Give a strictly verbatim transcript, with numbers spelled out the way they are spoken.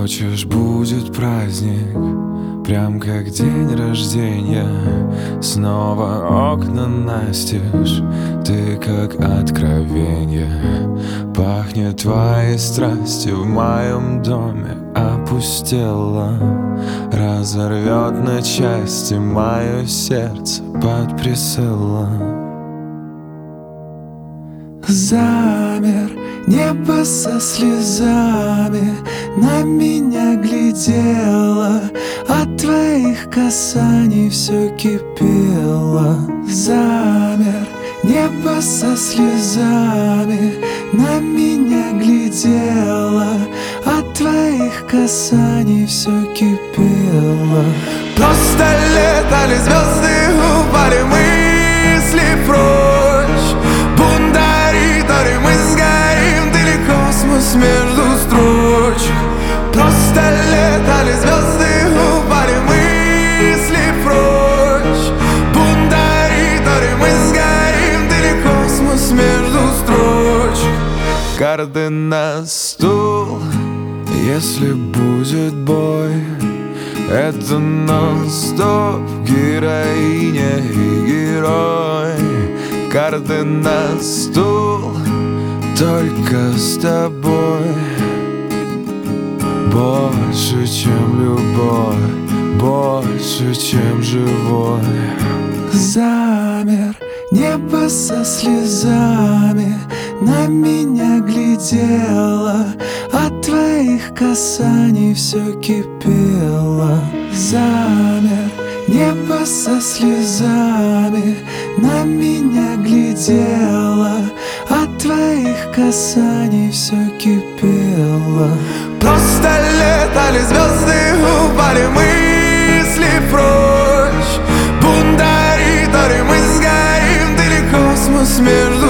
Хочешь, будет праздник, прям как день рождения. Снова окна настежь, ты как откровенье. Пахнет твоей страстью в моем доме опустела. Разорвет на части мое сердце под прицелом. Замер, небо со слезами на меня глядело. От твоих касаний все кипело. Замер, небо со слезами на меня глядело. От твоих касаний все кипело. Просто летали звезды, упали мысли прочь. Бунтари, тори, мы сгорим, ты ли космос между строчек. Просто летали звезды, упали мысли прочь. Бунтари, тори, мы сгорим, ты ли космос между строчек. Карты на стул, если будет бой. Это нон-стоп, героиня и герой. Карты на стул, только с тобой. Больше, чем любовь, больше, чем живой. Замер, небо со слезами на меня глядело. От твоих касаний все кипело. Замер, небо со слезами на меня глядело. От твоих касаний все кипело. Просто летали звезды, упали мысли прочь. Бунтари, тори, мы сгорим, ты ли космос между